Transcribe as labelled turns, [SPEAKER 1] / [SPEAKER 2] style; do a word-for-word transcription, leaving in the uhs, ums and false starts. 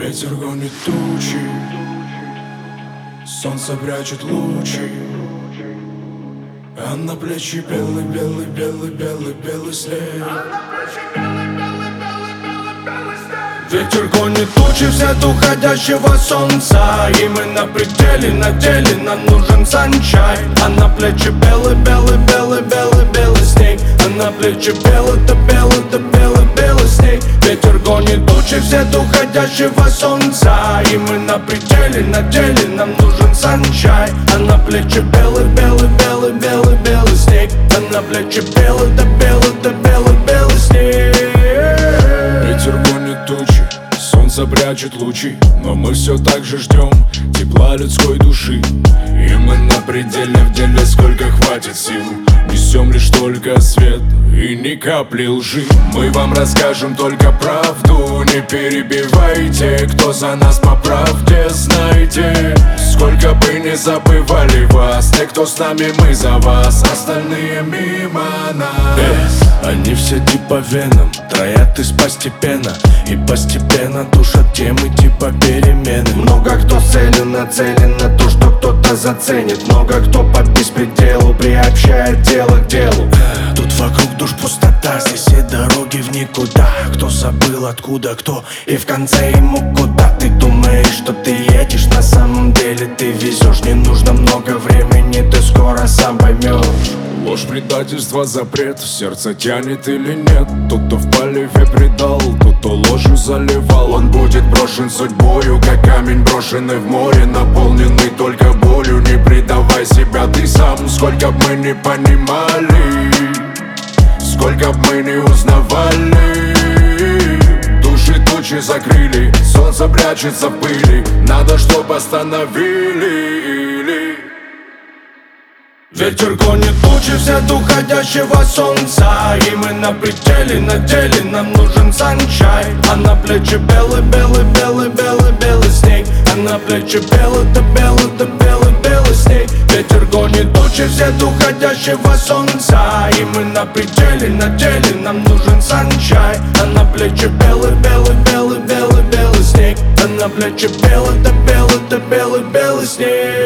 [SPEAKER 1] Ветер гонит тучи, солнце прячет лучи, а на плечи белый, белый, белый, белый, белый снег. Ветер гонит тучи в свет уходящего солнца, и мы на пределе, на деле, нам нужен санчай. А на плечи белый, белый, белый, белый, белый снег. А на плечи белый, да белый, да белый, белый снег. Ветер гонит тучи в свет уходящего солнца, и мы на пределе, на деле, нам нужен санчай. А на плечи белый, белый, белый, белый, белый снег. А на плечи белый, да белый, да белый, белый снег. Ветер гонит тучи, солнце прячет лучи, но мы все так же ждем тепла людской души. И мы на пределе, в деле сколько хватит сил, несем лишь только свет и ни капли лжи. Мы вам расскажем только правду, не перебивайте. Кто за нас по правде, знайте. Сколько бы не забывали вас, те, кто с нами, мы за вас, остальные мимо нас. э, Они все типа веном, троят из постепенно, и постепенно душат темы типа перемены. Много кто целен, нацелен на то, что кто-то заценит. Много кто по беспределу приобщает дело к делу. Тут вокруг душ пустота, здесь все дороги в никуда. Кто забыл откуда кто, и в конце ему куда. Ты думаешь, что ты едешь, на самом деле ты везешь. Не нужно много времени, ты скоро сам поймешь. Ложь, предательство, запрет, сердце тянет или нет. Тот, кто в поливе предал, тот, кто ложью заливал, он будет брошен судьбою, как камень, брошенный в море, наполненный только болью. Не предавай себя ты сам, сколько б мы не понимали, сколько б мы не узнавали. Души тучи закрыли, солнце прячется в пыли, надо, чтоб остановили. Ветер гонит тучи в свет уходящего солнца, и мы на пределе, на деле, нам нужен санчай. А на плечи белый, белый, белый, белый, белый снег. А на плечи белый, да белый, да белый, белый снег. Ветер гонит тучи в свет уходящего солнца, и мы на пределе, на деле, нам нужен санчай. А на плечи белый, белый, белый, белый, белый снег. А на плечи белый, да белый, да белый, белый снег.